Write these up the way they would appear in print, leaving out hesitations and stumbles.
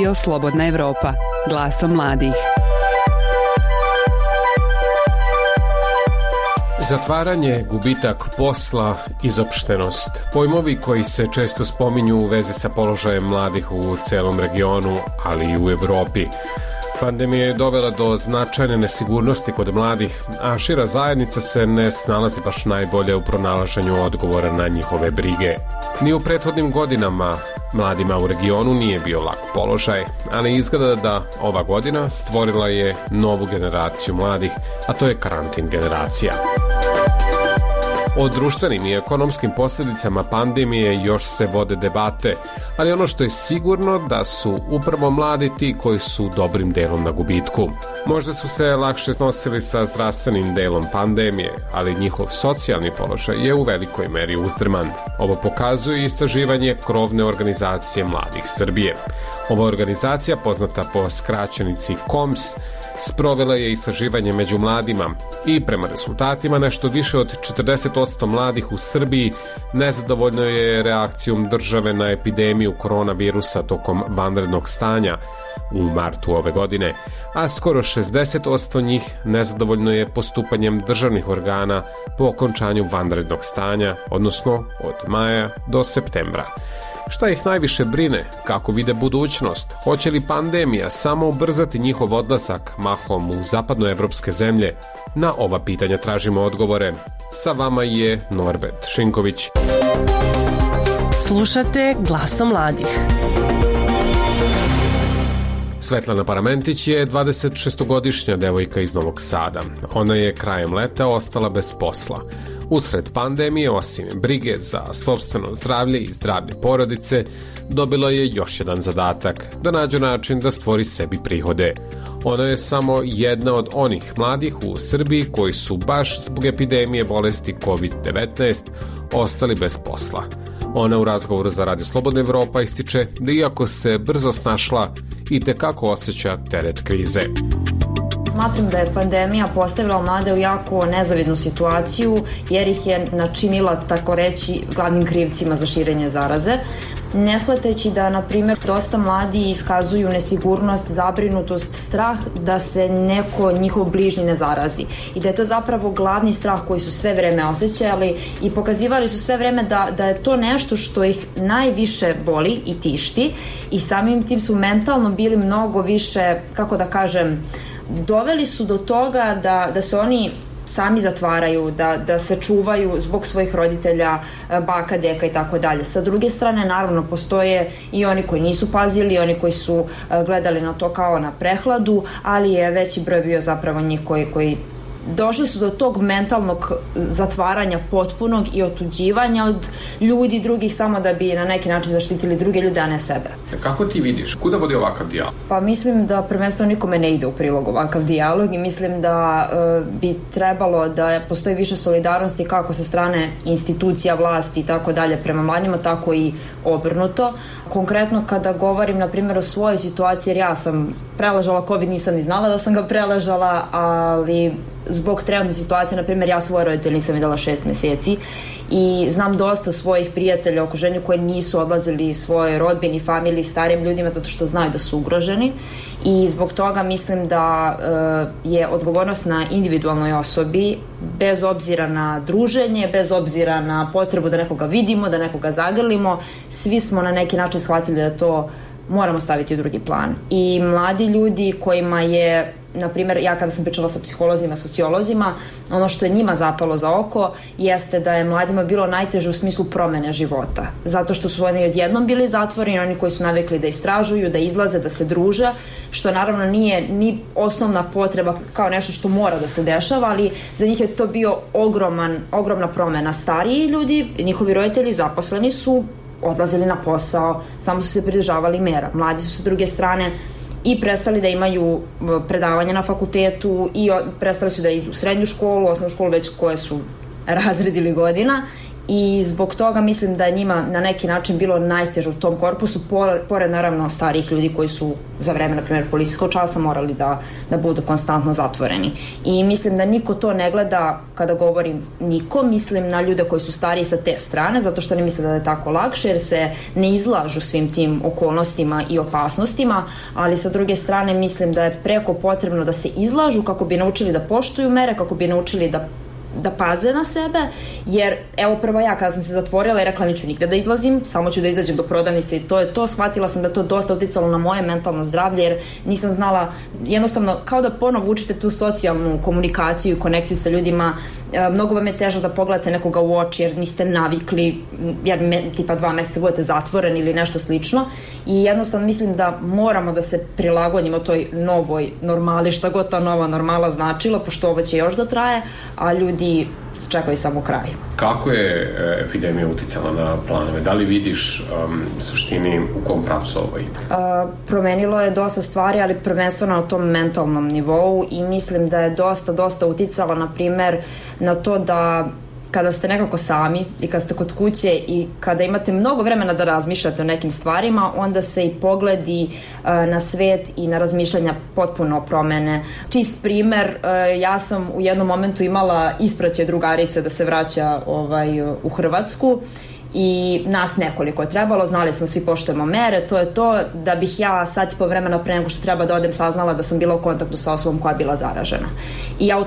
Radio Slobodna Evropa, glasom mladih. Zatvaranje, gubitak posla, izopštenost. Pojmovi koji se često spominju u vezi sa položajem mladih u celom regionu, ali i u Evropi. Pandemija je dovela do značajne nesigurnosti kod mladih, a šira zajednica se ne snalazi baš najbolje u pronalaženju odgovora na njihove brige. Ni u prethodnim godinama mladima u regionu nije bio lak položaj, ali izgleda da ova godina stvorila je novu generaciju mladih, a to je karantin generacija. O društvenim i ekonomskim posljedicama pandemije još se vode debate, ali ono što je sigurno da su upravo mladi ti koji su dobrim delom na gubitku. Možda su se lakše nosili sa zdravstvenim delom pandemije, ali njihov socijalni položaj je u velikoj meri uzdrman. Ovo pokazuje istraživanje krovne organizacije Mladih Srbije. Ova organizacija, poznata po skraćenici KOMS, sprovela je istraživanje među mladima i prema rezultatima nešto više od 40% mladih u Srbiji nezadovoljno je reakcijom države na epidemiju koronavirusa tokom vanrednog stanja u martu ove godine, a skoro 60% njih nezadovoljno je postupanjem državnih organa po okončanju vanrednog stanja, odnosno od maja do septembra. Šta ih najviše brine? Kako vide budućnost? Hoće li pandemija samo ubrzati njihov odlazak mahom u zapadnoevropske zemlje? Na ova pitanja tražimo odgovore. Sa vama je Norbert Šinković. Slušate Glasom mladih. Svetlana Paramentić je 26-godišnja devojka iz Novog Sada. Ona je krajem leta ostala bez posla. Usred pandemije, osim brige za sopstveno zdravlje i zdravlje porodice, dobila je još jedan zadatak, da nađe način da stvori sebi prihode. Ona je samo jedna od onih mladih u Srbiji koji su baš zbog epidemije bolesti COVID-19 ostali bez posla. Ona u razgovoru za Radio Slobodna Evropa ističe da iako se brzo snašla, itekako osjeća teret krize. Smatram da je pandemija postavila mlade u jako nezavidnu situaciju jer ih je načinila, tako reći, glavnim krivcima za širenje zaraze. Ne shvatajući da, na primjer, dosta mladi iskazuju nesigurnost, zabrinutost, strah da se neko njihov bližnji ne zarazi. I da je to zapravo glavni strah koji su sve vreme osjećali i pokazivali su sve vreme da je to nešto što ih najviše boli i tišti i samim tim su mentalno bili mnogo više, kako da kažem, doveli su do toga da se oni sami zatvaraju, da se čuvaju zbog svojih roditelja, baka, deka i tako dalje. Sa druge strane, naravno, postoje i oni koji nisu pazili, oni koji su gledali na to kao na prehladu, ali je veći broj bio zapravo njih koji došli su do tog mentalnog zatvaranja potpunog i otuđivanja od ljudi drugih samo da bi na neki način zaštitili druge ljude, a ne sebe. Kako ti vidiš? Kuda vodi ovakav dijalog? Pa mislim da prvenstveno nikome ne ide u prilog ovakav dijalog i mislim da bi trebalo da postoji više solidarnosti kako sa strane institucija, vlasti i tako dalje prema mladima, tako i obrnuto. Konkretno kada govorim, na primjer, o svojoj situaciji, jer ja sam preležala COVID, nisam ni znala da sam ga preležala, ali zbog trenutne situacije, na primjer, ja svoje roditelje nisam videla 6 meseci i znam dosta svojih prijatelja u okruženju koji nisu odlazili svojoj rodbini, familiji, starijim ljudima zato što znaju da su ugroženi i zbog toga mislim da je odgovornost na individualnoj osobi, bez obzira na druženje, bez obzira na potrebu da nekoga vidimo, da nekoga zagrlimo, svi smo na neki način shvatili da to moramo staviti u drugi plan. I mladi ljudi kojima je, na primjer, ja kada sam pričala sa psiholozima, sociolozima, ono što je njima zapalo za oko jeste da je mladima bilo najteže u smislu promene života. Zato što su oni odjednom bili zatvoreni, oni koji su navikli da istražuju, da izlaze, da se druže, što naravno nije ni osnovna potreba kao nešto što mora da se dešava, ali za njih je to bio ogromna promena. Stariji ljudi, njihovi roditelji zaposleni su odlazili na posao, samo su se pridržavali mera. Mladi su sa druge strane i prestali da imaju predavanja na fakultetu i prestali su da idu u srednju školu, osnovnu školu, već koje su razredili godina i zbog toga mislim da je njima na neki način bilo najteže u tom korpusu, pored naravno starijih ljudi koji su za vreme, na primjer, policijskog časa morali da budu konstantno zatvoreni. I mislim da niko to ne gleda, kada govorim niko, mislim na ljude koji su stariji sa te strane, zato što ne misle da je tako lakše, jer se ne izlažu svim tim okolnostima i opasnostima, ali sa druge strane mislim da je preko potrebno da se izlažu kako bi naučili da poštuju mere, kako bi naučili da paze na sebe, jer evo prvo ja kada sam se zatvorila i rekla neću nigde da izlazim, samo ću da izađem do prodavnice i to je to, shvatila sam da to dosta uticalo na moje mentalno zdravlje, jer nisam znala, jednostavno kao da ponovo učite tu socijalnu komunikaciju i konekciju sa ljudima, mnogo vam je teže da pogledate nekoga u oči jer niste navikli, jer tipa 2 meseca budete zatvoreni ili nešto slično, i jednostavno mislim da moramo da se prilagodimo toj novoj normali, šta god ta nova normala značila, pošto ovo će još da traje, a ljudi čekaju samo kraj. Kako je epidemija uticala na planove? Da li vidiš suštini u kom pravcu ovo ide? Promenilo je dosta stvari, ali prvenstveno na tom mentalnom nivou, i mislim da je dosta uticala, na primer, na to da kada ste nekako sami i kada ste kod kuće i kada imate mnogo vremena da razmišljate o nekim stvarima, onda se i pogledi na svet i na razmišljanja potpuno promene. Čist primer, ja sam u jednom momentu imala ispraćaj drugarice da se vraća u Hrvatsku, i nas nekoliko je trebalo, znali smo svi poštujemo mere, to je to, da bih ja sat i po vremena pre nego što treba da odem saznala da sam bila u kontaktu sa osobom koja je bila zaražena. I ja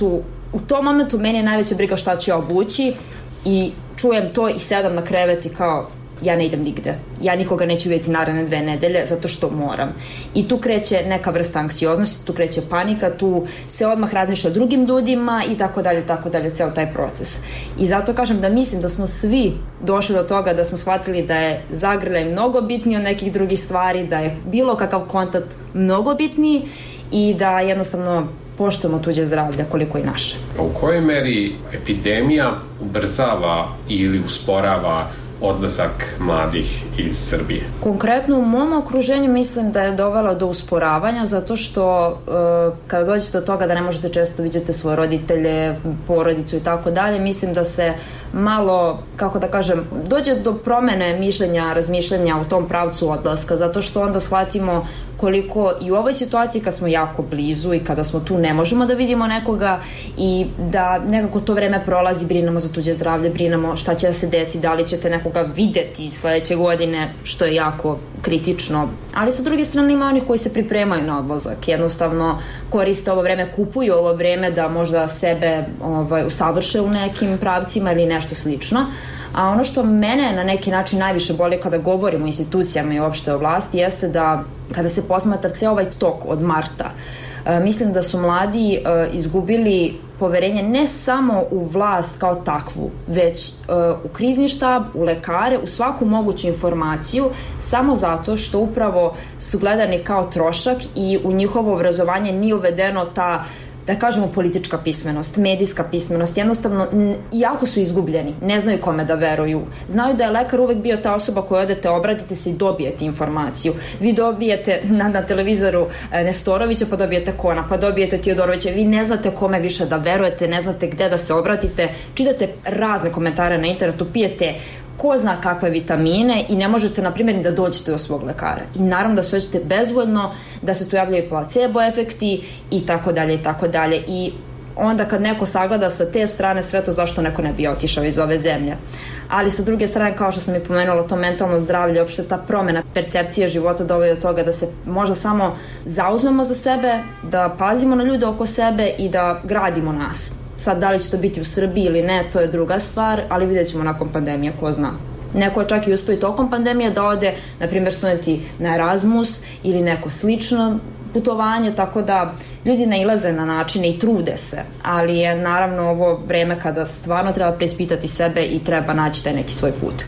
u tom momentu meni je najveća briga šta ću ja obući, i čujem to i sedam na krevet i kao ja ne idem nigde, ja nikoga neću vidjeti naredne 2 nedelje zato što moram. I tu kreće neka vrsta anksioznosti, tu kreće panika, tu se odmah razmišlja o drugim ljudima i tako dalje, ceo taj proces. I zato kažem da mislim da smo svi došli do toga da smo shvatili da je zagrljaj mnogo bitniji od nekih drugih stvari, da je bilo kakav kontakt mnogo bitniji i da jednostavno poštujemo tuđe zdravlje koliko i naše. U kojoj meri epidemija ubrzava ili usporava odlazak mladih iz Srbije? Konkretno u mom okruženju mislim da je dovelo do usporavanja, zato što kada dođete do toga da ne možete često vidjeti svoje roditelje, porodicu i tako dalje, mislim da se malo, kako da kažem, dođe do promene mišljenja, razmišljanja u tom pravcu odlaska, zato što onda shvatimo koliko i u ovoj situaciji kad smo jako blizu i kada smo tu ne možemo da vidimo nekoga, i da nekako to vreme prolazi, brinemo za tuđe zdravlje, brinemo šta će da se desi, da li ćete nekoga videti sledeće godine, što je jako kritično. Ali sa druge strane ima onih koji se pripremaju na odlazak, jednostavno koriste ovo vreme, kupuju ovo vreme da možda sebe usavrše u nekim pravcima ili nešto slično. A ono što mene na neki način najviše boli kada govorimo o institucijama i uopšte o vlasti jeste da kada se posmatra ceo ovaj tok od marta, mislim da su mladi izgubili poverenje ne samo u vlast kao takvu, već u krizni štab, u lekare, u svaku moguću informaciju, samo zato što upravo su gledani kao trošak i u njihovo obrazovanje nije uvedeno ta, da kažemo, politička pismenost, medijska pismenost, jednostavno, jako su izgubljeni, ne znaju kome da veruju. Znaju da je lekar uvek bio ta osoba koja odete, obratite se i dobijete informaciju. Vi dobijete na televizoru Nestorovića, pa dobijete Kona, pa dobijete Tiodorovića, vi ne znate kome više da verujete, ne znate gde da se obratite, čitate razne komentare na internetu, pijete ko zna kakve vitamine i ne možete, na primjer, da dođete do svog lekara. I naravno da se osjećate bezvoljno, da se tu javljaju placebo efekti i tako dalje i tako dalje. I onda kad neko sagleda sa te strane sve to, zašto neko ne bi otišao iz ove zemlje. Ali sa druge strane, kao što sam i pomenula, to mentalno zdravlje, uopšte ta promena percepcije života dovodi do toga da se možda samo zauzmemo za sebe, da pazimo na ljude oko sebe i da gradimo nas. Sad, da li će to biti u Srbiji ili ne, to je druga stvar, ali vidjet ćemo nakon pandemije, ko zna. Neko je čak i uspio i tokom pandemije da ode, na primjer, studenti na Erasmus ili neko slično putovanje, tako da ljudi nailaze na načine i trude se, ali je naravno ovo vreme kada stvarno treba preispitati sebe i treba naći taj neki svoj put.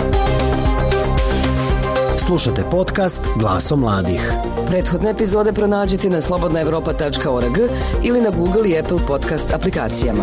Slušate podcast Glasom mladih. Prethodne epizode pronađite na slobodnaevropa.org ili na Google i Apple podcast aplikacijama.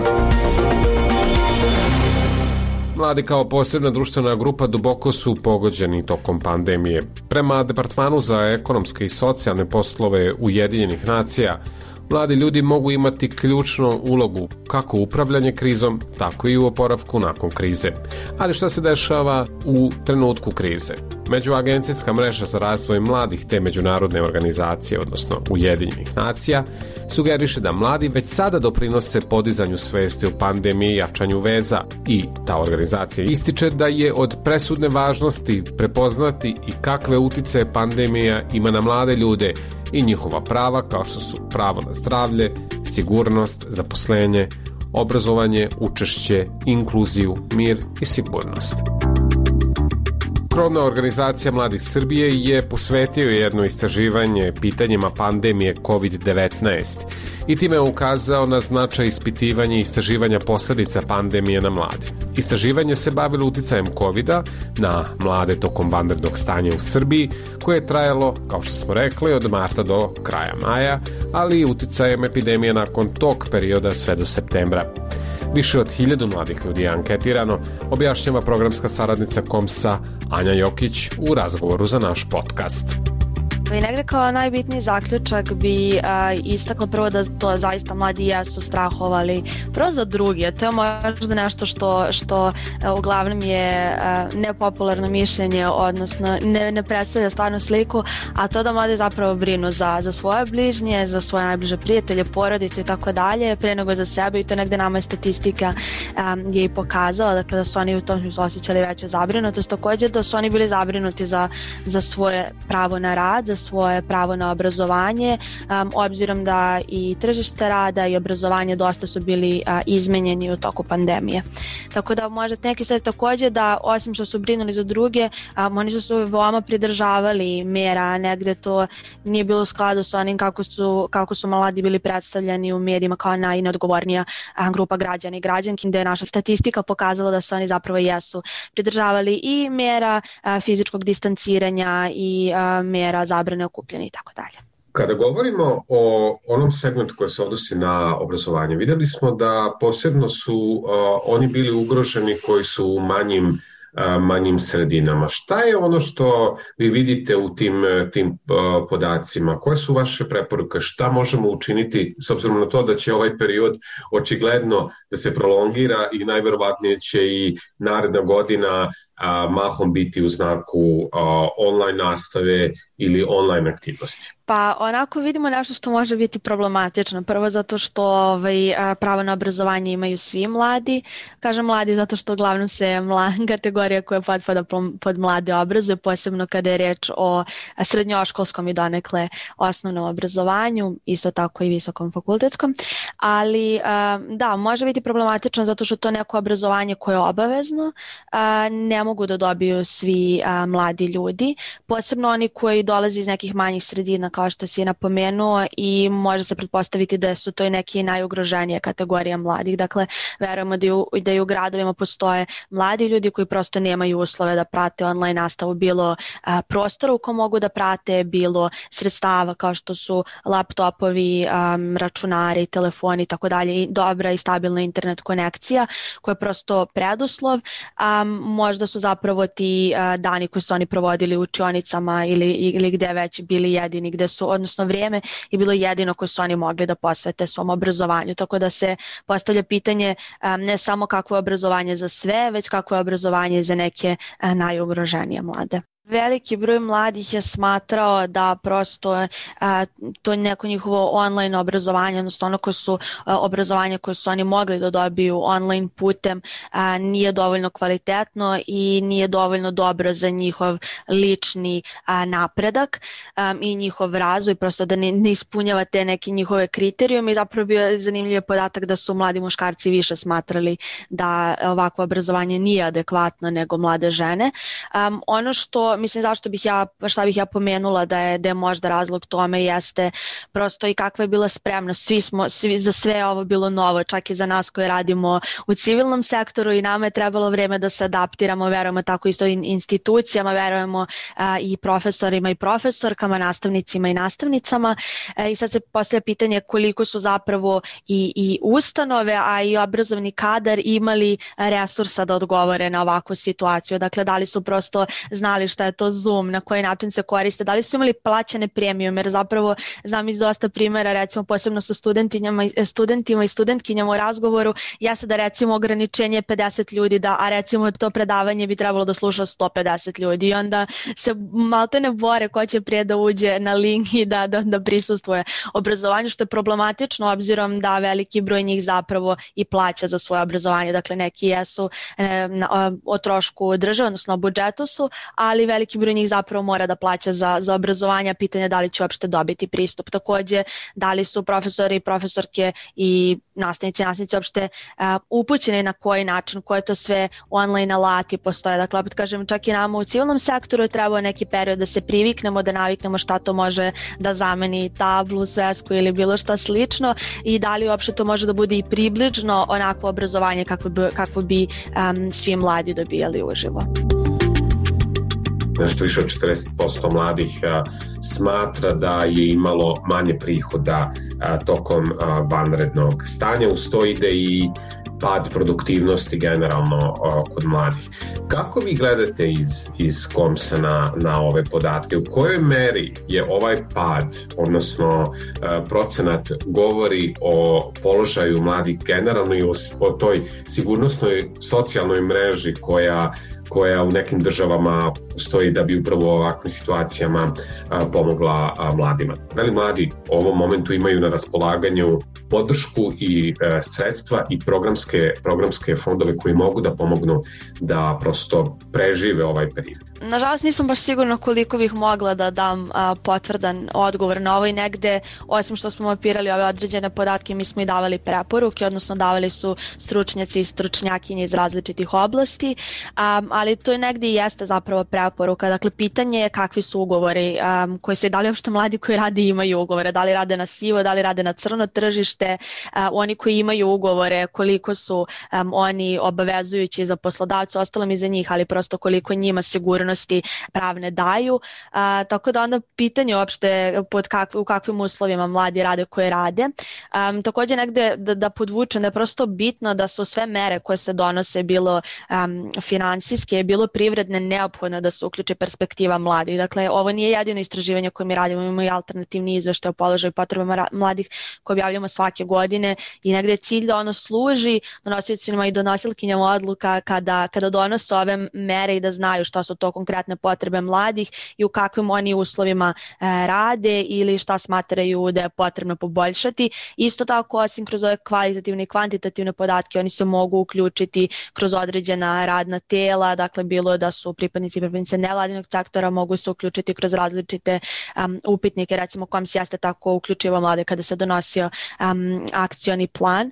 Mladi kao posebna društvena grupa duboko su pogođeni tokom pandemije. Prema Departmanu za ekonomske i socijalne poslove Ujedinjenih nacija, Mladi ljudi mogu imati ključnu ulogu kako u upravljanju krizom, tako i u oporavku nakon krize. Ali šta se dešava u trenutku krize? Međuagencijska mreža za razvoj mladih te međunarodne organizacije, odnosno Ujedinjenih nacija, sugeriše da mladi već sada doprinose podizanju svesti o pandemiji i jačanju veza i ta organizacija ističe da je od presudne važnosti prepoznati i kakve uticaje pandemija ima na mlade ljude i njihova prava kao što su pravo na zdravlje, sigurnost, zaposlenje, obrazovanje, učešće, inkluziju, mir i sigurnost. Krovna organizacija Mladih Srbije je posvetio jedno istraživanje pitanjima pandemije COVID-19 i time je ukazao na značaj ispitivanja i istraživanja posledica pandemije na mlade. Istraživanje se bavilo uticajem COVID-a na mlade tokom vanrednog stanja u Srbiji, koje je trajalo, kao što smo rekli, od marta do kraja maja, ali i uticajem epidemije nakon tog perioda sve do septembra. Više od 1000 mladih ljudi je anketirano, objašnjava programska saradnica KOMS-a Anja Jokić u razgovoru za naš podcast. I negde kao najbitniji zaključak bi istakla prvo da to zaista mladi jesu strahovali prvo za druge. To je možda nešto što uglavnom je nepopularno mišljenje, odnosno ne predstavlja stvarnu sliku, a to da mladi zapravo brinu za svoje bližnje, za svoje najbliže prijatelje, porodice i tako dalje, pre nego za sebe, i to negde nama statistika je i pokazala, dakle da su oni u tom smislu osjećali veću zabrinutost, takođe da su oni bili zabrinuti za svoje pravo na rad, za svoje pravo na obrazovanje, obzirom da i tržište rada i obrazovanje dosta su bili izmenjeni u toku pandemije. Tako da možda neki sad takođe da osim što su brinuli za druge, oni su se veoma pridržavali mera, negde to nije bilo u skladu sa onim kako su mladi bili predstavljeni u medijima kao najneodgovornija grupa građana i građanki, gde je naša statistika pokazala da se oni zapravo jesu pridržavali i mera fizičkog distanciranja i mera zabrane okupljanja i tako dalje. Kada govorimo o onom segmentu koji se odnosi na obrazovanje, videli smo da posebno su oni bili ugroženi koji su u manjim sredinama. Šta je ono što vi vidite u tim podacima? Koje su vaše preporuke? Šta možemo učiniti s obzirom na to da će ovaj period očigledno da se prolongira i najverovatnije će i naredna godina mahom biti u znaku online nastave ili online aktivnosti? Pa onako vidimo nešto što može biti problematično. Prvo zato što pravo na obrazovanje imaju svi mladi. Kažem mladi zato što uglavnom se kategorija koja potpada pod mlade obrazuje, posebno kada je reč o srednjoškolskom i donekle osnovnom obrazovanju, isto tako i visokom fakultetskom. Ali da, može biti problematično zato što to neko obrazovanje koje je obavezno ne mogu da dobiju svi mladi ljudi, posebno oni koji dolaze iz nekih manjih sredina kao što si je napomenuo, i može se pretpostaviti da su to i neki najugroženije kategorije mladih. Dakle, verujemo da i u gradovima postoje mladi ljudi koji prosto nemaju uslove da prate online nastavu, bilo prostora u kom mogu da prate, bilo sredstava kao što su laptopovi, računari, telefoni i tako dalje, i dobra i stabilna internet konekcija koja je prosto preduslov. Možda su zapravo ti dani koji su oni provodili u učionicama ili gde već bili jedini, odnosno vrijeme je bilo jedino koje su oni mogli da posvete svom obrazovanju. Tako da se postavlja pitanje ne samo kakvo je obrazovanje za sve, već kakvo je obrazovanje za neke najugroženije mlade. Veliki broj mladih je smatrao da prosto to neko njihovo online obrazovanje, odnosno ono obrazovanje koje su oni mogli da dobiju online putem, nije dovoljno kvalitetno i nije dovoljno dobro za njihov lični napredak i njihov razvoj, prosto da ne ispunjava te neke njihove kriterijume. I zapravo bio zanimljiv podatak da su mladi muškarci više smatrali da ovakvo obrazovanje nije adekvatno nego mlade žene. Ono što mislim šta bih ja pomenula da je možda razlog tome jeste prosto i kakva je bila spremnost. Svi za sve ovo bilo novo, čak i za nas koji radimo u civilnom sektoru, i nama je trebalo vreme da se adaptiramo, verujemo tako isto institucijama, verujemo i profesorima i profesorkama, nastavnicima i nastavnicama. I sad se postavlja pitanje koliko su zapravo i ustanove, a i obrazovni kadar imali resursa da odgovore na ovakvu situaciju. Dakle, da li su prosto znali šta je to Zoom, na koji način se koriste, da li su imali plaćane premium, jer zapravo znam iz dosta primjera, recimo posebno sa studentima i studentkinjama u razgovoru, jeste da recimo ograničenje 50 ljudi, a recimo to predavanje bi trebalo da sluša 150 ljudi i onda se maltene bore ko će prije da uđe na link i da prisustvuje obrazovanju, što je problematično obzirom da veliki broj njih zapravo i plaća za svoje obrazovanje. Dakle, neki jesu o trošku države, odnosno o budžetu su, ali veliki broj njih zapravo mora da plaća za obrazovanje, pitanje da li će uopšte dobiti pristup. Takođe, da li su profesori i profesorke i nastavnici uopšte upućeni na koji način, koje to sve online alati postoje. Dakle, opet kažem, čak i nama u civilnom sektoru je trebao neki period da se priviknemo, da naviknemo šta to može da zameni tablu, svesku ili bilo šta slično i da li uopšte to može da bude i približno onako obrazovanje kakvo bi svi mladi dobijali uživo. Nešto više od 40% mladih smatra da je imalo manje prihoda tokom vanrednog stanja. Uz to ide i pad produktivnosti generalno kod mladih. Kako vi gledate iz KOMS-a na ove podatke? U kojoj meri je ovaj pad, odnosno procenat, govori o položaju mladih generalno i o toj sigurnosnoj socijalnoj mreži koja u nekim državama postoji da bi upravo u ovakvim situacijama pomogla mladima? Da li mladi u ovom momentu imaju na raspolaganju podršku i sredstva i programske fondove koji mogu da pomognu da prosto prežive ovaj period? Nažalost, nisam baš sigurna koliko bih mogla da dam potvrdan odgovor na ovo i negde, osim što smo mapirali ove određene podatke, mi smo i davali preporuke, odnosno davali su stručnjaci i stručnjakinje iz različitih oblasti, ali to je negde i jeste zapravo preporuka. Dakle, pitanje je kakvi su ugovori koji se, da li uopšte mladi koji rade imaju ugovore, da li rade na sivo, da li rade na crno tržište, oni koji imaju ugovore, koliko su oni obavezujući za poslodavce, ostalo mi za njih, ali prosto koliko njima sigurnosti pravne daju. Tako da onda pitanje uopšte u kakvim uslovima mladi rade koji rade. Takođe negde da podvučem da je prosto bitno da su sve mere koje se donose, bilo finansijske, bilo privredne, neophodno da se uključi perspektiva mladih. Dakle, ovo nije jedino istraživanje koje mi radimo, imamo i alternativni izveštaj o položaju i potrebama mladih koje objavljamo svake godine i negde je cilj da ono služi donosiocima i donosilkinjama odluka kada donose ove mere i da znaju šta su to konkretne potrebe mladih i u kakvim oni uslovima rade ili šta smatraju da je potrebno poboljšati. Isto tako, osim kroz ove kvalitativne i kvantitativne podatke, oni se mogu uključiti kroz određena radna tela, dakle bilo da su pripadnici i pripadnice nevladinog sektora, mogu se uključiti kroz različite upitnike, recimo KOMS jeste tako uključivo mlade kada se donosio akcioni plan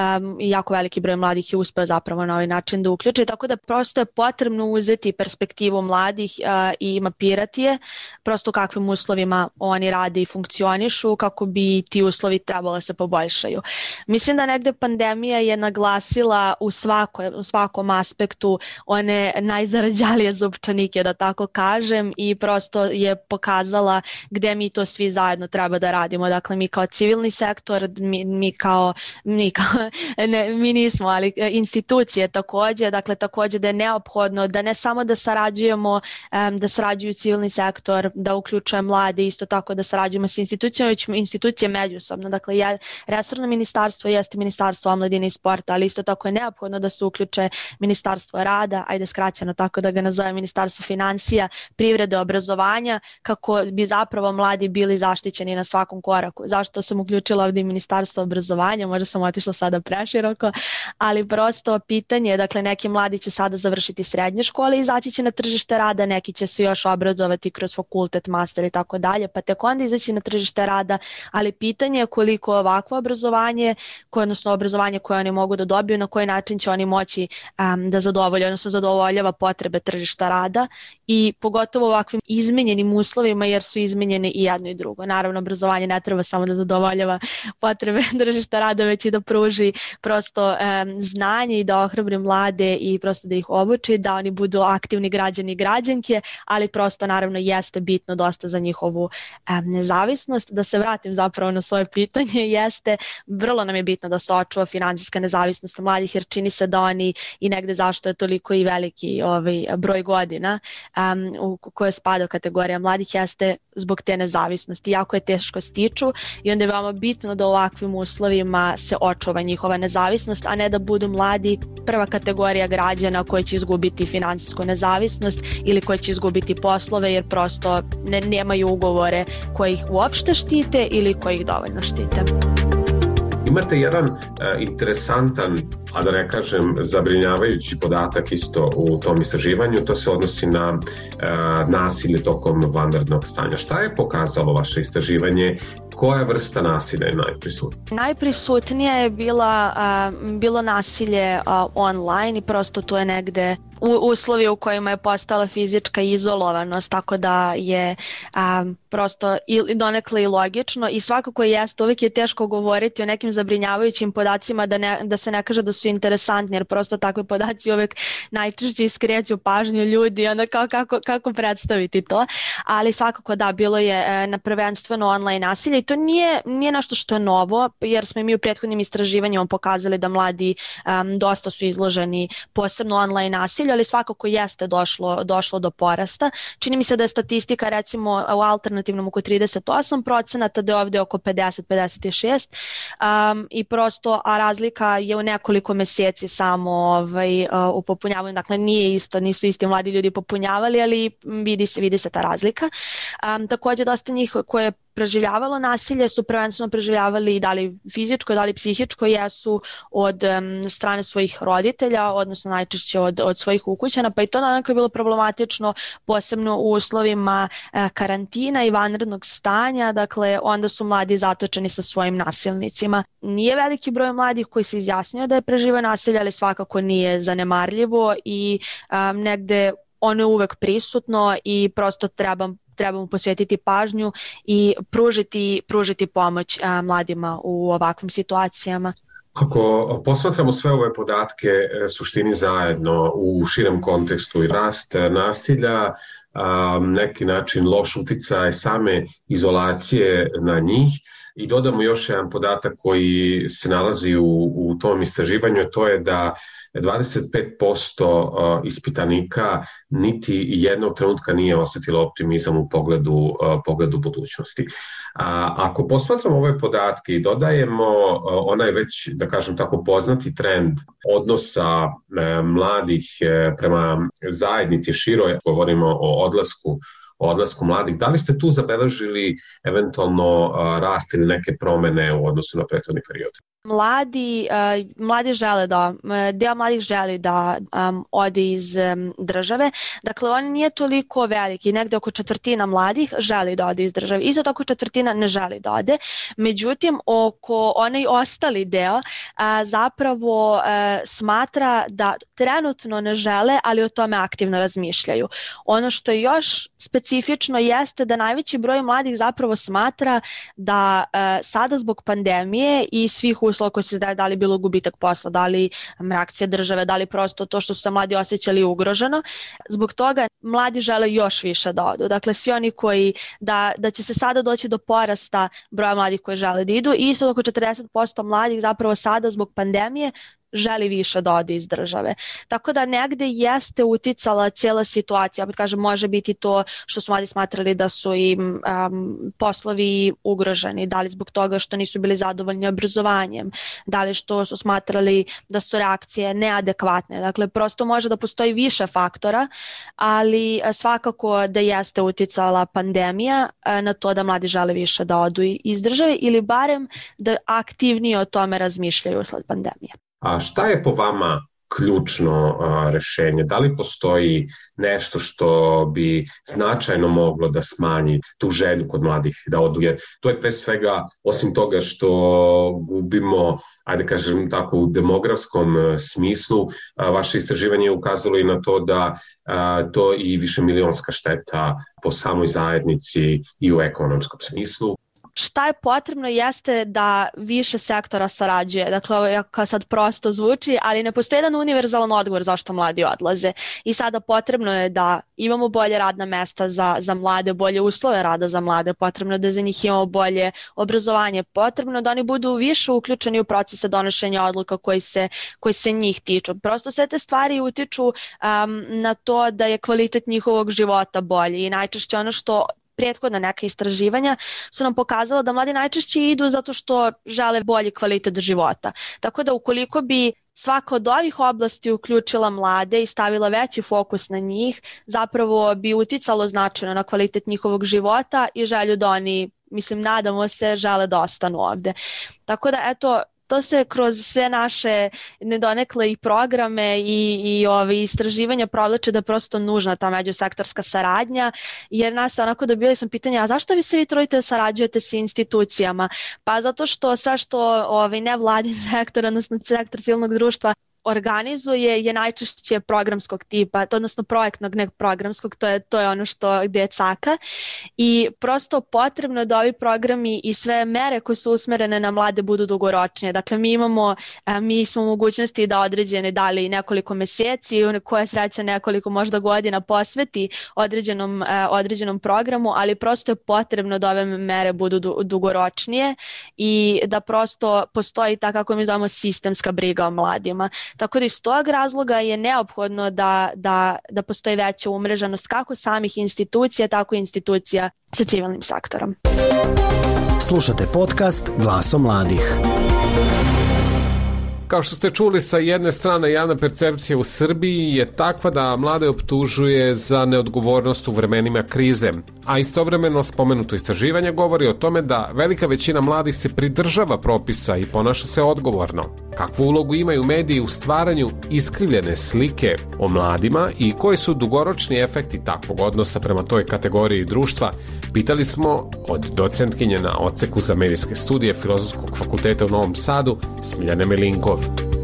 i jako veliki broj mladih je uspeo zapravo na ovaj način da uključi, tako da prosto je potrebno uzeti perspektivu mladih i mapirati je, prosto u kakvim uslovima oni rade i funkcionišu, kako bi ti uslovi trebalo da se poboljšaju. Mislim da negde pandemija je naglasila u svakom aspektu one najzarađalije zupčanike, da tako kažem, i prosto je pokazala gde mi to svi zajedno treba da radimo. Dakle, mi kao civilni sektor, mi nismo, ali institucije takođe, dakle takođe da je neophodno da ne samo da sarađujemo, da sarađuju civilni sektor, da uključuje mlade, isto tako da sarađujemo sa institucijama, već institucije međusobno. Dakle, resorno ministarstvo jeste Ministarstvo omladine i sporta, ali isto tako je neophodno da se uključe Ministarstvo rada, ajde skraćeno tako da ga nazove Ministarstvo finansija, privrede, obrazovanja, kako bi zapravo mladi bili zaštićeni na svakom koraku. Zašto sam uključila ovdje Ministarstvo obrazovanja, možda sam otišla sada preširoko, ali prosto pitanje je, dakle, neki mladi će sada završiti srednje škole i izaći će na tržište rada, neki će se još obrazovati kroz fakultet, master i tako dalje, pa tek onda izaći na tržište rada, ali pitanje je koliko ovakvo obrazovanje, odnosno obrazovanje koje oni mogu da dobiju, na koji način će oni moći da zadovolje, odnosno zadovoljava potrebe tržišta rada i pogotovo u ovakvim izmenjenim uslovima, jer su izmenjene i jedno i drugo. Naravno, obrazovanje ne treba samo da zadovoljava potrebe tržišta rada, već i da pruži prosto znanje i da ohrabri mlade i prosto da ih obuči, da oni budu aktivni građani građanke, ali prosto naravno jeste bitno dosta za njihovu nezavisnost. Da se vratim zapravo na svoje pitanje, jeste vrlo nam je bitno da se očuva finansijska nezavisnost mladih, jer čini se da oni i negde zašto je toliko i veliki broj godina u koje spada kategorija mladih jeste zbog te nezavisnosti. Jako je teško stiču i onda je veoma bitno da u ovakvim uslovima se očuva njihova nezavisnost, a ne da budu mladi prva kategorija građana koji će izgubiti finansijsku nezavisnost ili koji će izgubiti poslove jer prosto nemaju ugovore koji ih uopšte štite ili koji ih dovoljno štite. Imate jedan interesantan, a da ne kažem zabrinjavajući podatak isto u tom istraživanju, to se odnosi na nasilje tokom vanrednog stanja. Šta je pokazalo vaše istraživanje? Koja vrsta nasilja je najprisutnija? Najprisutnija je bilo nasilje online i prosto to je negde uslovi u kojima je postala fizička izolovanost, tako da je prosto donekle i logično i svakako jeste, uvijek je teško govoriti o nekim zabrinjavajućim podacima da se ne kaže da su interesantni, jer prosto takvi podaci uvijek najčešće iskreću pažnju ljudi, onda kako predstaviti to, ali svakako da, bilo je prvenstveno online nasilje i to nije nešto što je novo, jer smo mi u prethodnim istraživanjima pokazali da mladi dosta su izloženi posebno online nasilju, ali svakako jeste došlo do porasta. Čini mi se da je statistika recimo u alternativnom oko 38%, da je ovdje oko 50-56% i prosto, a razlika je u nekoliko meseci samo u popunjavanju, dakle nisu isti mladi ljudi popunjavali, ali vidi se ta razlika. Također dosta njih koje preživljavalo nasilje su prvenstveno preživljavali da li fizičko, da li psihičko, jesu od strane svojih roditelja, odnosno najčešće od svojih ukućana, pa i to je bilo problematično, posebno u uslovima karantina i vanrednog stanja, dakle onda su mladi zatočeni sa svojim nasilnicima. Nije veliki broj mladih koji se izjasnio da je preživio nasilje, ali svakako nije zanemarljivo i negde ono je uvek prisutno i prosto trebamo posvetiti pažnju i pružiti pomoć mladima u ovakvim situacijama. Ako posmatramo sve ove podatke suštini zajedno u širem kontekstu i rast nasilja, neki način loš uticaj same izolacije na njih i dodamo još jedan podatak koji se nalazi u tom istraživanju, to je da 25% ispitanika niti jednog trenutka nije osjetilo optimizam u pogledu budućnosti. Ako posmatramo ove podatke i dodajemo onaj već, da kažem tako, poznati trend odnosa mladih prema zajednici široj, govorimo o odlasku mladih, da li ste tu zabeležili eventualno rast ili neke promene u odnosu na prethodni period? Mladi žele deo mladih želi da ode iz države, dakle on nije toliko veliki, negde oko četvrtina mladih želi da ode iz države, isto tako četvrtina ne želi da ode, međutim oko onaj ostali deo zapravo smatra da trenutno ne žele, ali o tome aktivno razmišljaju. Ono što je još specifično jeste da najveći broj mladih zapravo smatra da sada zbog pandemije i svih uslova koji se da li bilo gubitak posla, da li reakcija države, da li prosto to što su se mladi osjećali ugroženo. Zbog toga mladi žele još više da odu. Dakle, svi oni koji da će se sada doći do porasta broja mladih koji žele da idu i isto oko 40% mladih zapravo sada zbog pandemije želi više da ode iz države. Tako da negde jeste uticala cijela situacija, opet kažem, može biti to što su mladi smatrali da su im poslovi ugroženi, da li zbog toga što nisu bili zadovoljni obrazovanjem, da li što su smatrali da su reakcije neadekvatne. Dakle, prosto može da postoji više faktora, ali svakako da jeste uticala pandemija na to da mladi žele više da odu iz države ili barem da aktivnije o tome razmišljaju usled pandemije. A šta je po vama ključno rešenje? Da li postoji nešto što bi značajno moglo da smanji tu želju kod mladih da odu? Jer to je pre svega, osim toga što gubimo, ajde kažem tako, u demografskom smislu, vaše istraživanje je ukazalo i na to da to i višemilionska šteta po samoj zajednici i u ekonomskom smislu. šta je potrebno jeste da više sektora sarađuje. Dakle, ovo kao sad prosto zvuči, ali ne postoji jedan univerzalan odgovor zašto mladi odlaze. I sada potrebno je da imamo bolje radna mesta za mlade, bolje uslove rada za mlade, potrebno je da za njih imamo bolje obrazovanje, potrebno da oni budu više uključeni u procese donošenja odluka koji se njih tiču. Prosto sve te stvari utiču na to da je kvalitet njihovog života bolji i najčešće ono što prethodna neka istraživanja su nam pokazala da mladi najčešće idu zato što žele bolji kvalitet života. Tako da ukoliko bi svaka od ovih oblasti uključila mlade i stavila veći fokus na njih, zapravo bi uticalo značajno na kvalitet njihovog života i želju da oni, nadamo se, žele da ostanu ovde. Tako da, eto, to se kroz sve naše nedonekle i programe i istraživanja provlače da je prosto nužna ta međusektorska saradnja, jer nas onako dobili smo pitanje, a zašto vi se vi trudite sarađujete sa institucijama? Pa zato što sve što nevladin sektor, odnosno sektor civilnog društva organizuje je najčešće programskog tipa, odnosno projektnog, ne programskog, to je ono gdje je caka i prosto potrebno da ovi programi i sve mere koje su usmerene na mlade budu dugoročnije. Dakle, mi smo u mogućnosti da određene dali nekoliko meseci, koja sreća nekoliko možda godina posveti određenom programu, ali prosto je potrebno da ove mere budu dugoročnije i da prosto postoji ta, kako mi zovemo, sistemska briga o mladima. Tako da iz tog razloga je neophodno da postoji veća umreženost kako samih institucija, tako i institucija sa civilnim sektorom. Slušate podcast Glasom mladih. Kao što ste čuli, sa jedne strane javna percepcija u Srbiji je takva da mlade optužuje za neodgovornost u vremenima krize, a istovremeno spomenuto istraživanje govori o tome da velika većina mladih se pridržava propisa i ponaša se odgovorno. Kakvu ulogu imaju mediji u stvaranju iskrivljene slike o mladima i koji su dugoročni efekti takvog odnosa prema toj kategoriji društva, pitali smo od docentkinje na odseku za medijske studije Filozofskog fakulteta u Novom Sadu, Smiljane Milinkov.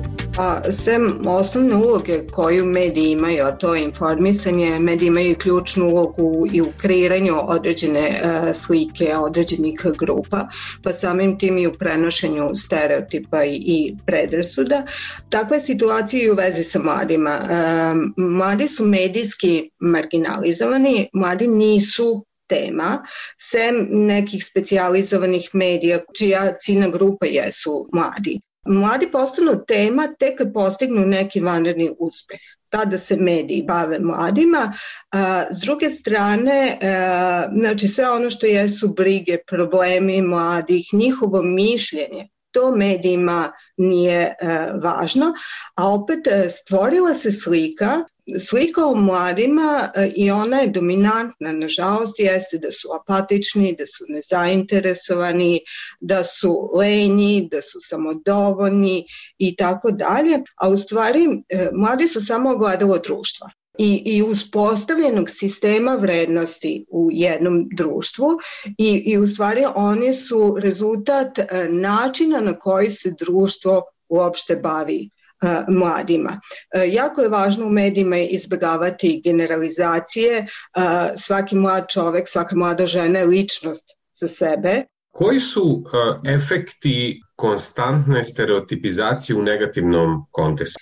Sem osnovne uloge koju mediji imaju, a to je informisanje, mediji imaju i ključnu ulogu i u kreiranju određene slike određenih grupa, pa samim tim i u prenošenju stereotipa i predrasuda. Takva je situacija i u vezi sa mladima. Mladi su medijski marginalizovani, mladi nisu tema, sem nekih specijalizovanih medija čija ciljna grupa jesu mladi. Mladi postanu tema tek kad postignu neki vanredni uspeh. Tada se mediji bave mladima. S druge strane, znači sve ono što jesu brige, problemi mladih, njihovo mišljenje, to medijima nije važno, a opet stvorila se slika o mladima i ona je dominantna, nažalost, jeste da su apatični, da su nezainteresovani, da su lenji, da su samodovoljni i tako dalje, a u stvari mladi su samo ogledalo društva. I uspostavljenog sistema vrednosti u jednom društvu i u stvari oni su rezultat načina na koji se društvo uopšte bavi mladima. Jako je važno u medijima izbjegavati generalizacije. Svaki mlad čovek, svaka mlada žena je ličnost za sebe. Koji su efekti konstantne stereotipizacije u negativnom kontekstu?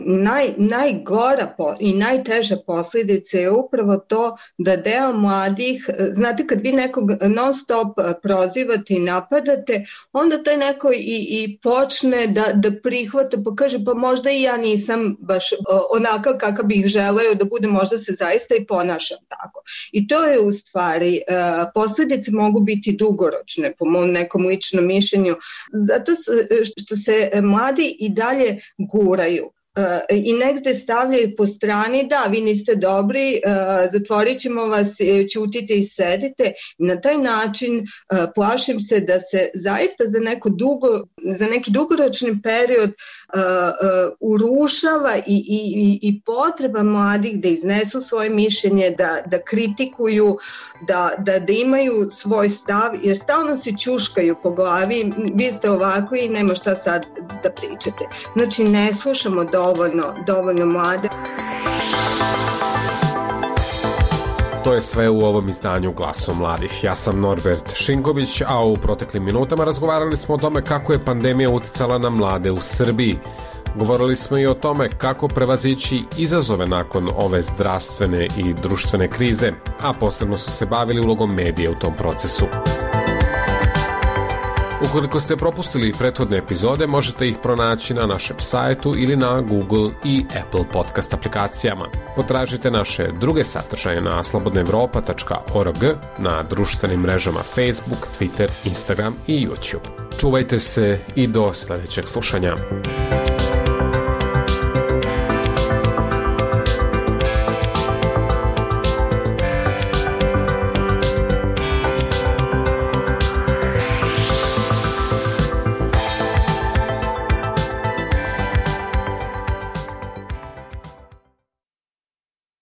Najgora i najteža posljedica je upravo to da deo mladih, znate kad vi nekog non stop prozivate i napadate, onda taj neko i počne da prihvata, pa kaže pa možda i ja nisam baš onakav kakav bih želeo da bude, možda se zaista i ponašam tako. I to je u stvari, posljedice mogu biti dugoročne po mom nekom ličnom mišljenju, zato što se mladi i dalje guraju i negde stavljaju po strani, da, vi niste dobri, zatvorit ćemo vas, ćutite i sedite. Na taj način plašim se da se zaista za neki dugoročni period urušava i potreba mladih da iznesu svoje mišljenje, da kritikuju, da imaju svoj stav, jer stalno se ćuškaju po glavi, vi ste ovako i nema šta sad da pričate. Znači ne slušamo dovoljno mlade. To je sve u ovom izdanju Glasom mladih. Ja sam Norbert Šinković, a u proteklim minutama razgovarali smo o tome kako je pandemija uticala na mlade u Srbiji. Govorili smo i o tome kako prevazići izazove nakon ove zdravstvene i društvene krize, a posebno su se bavili ulogom medija u tom procesu. Ukoliko ste propustili prethodne epizode, možete ih pronaći na našem sajtu ili na Google i Apple podcast aplikacijama. Potražite naše druge sadržaje na slobodnaevropa.org, na društvenim mrežama Facebook, Twitter, Instagram i YouTube. Čuvajte se i do sledećeg slušanja.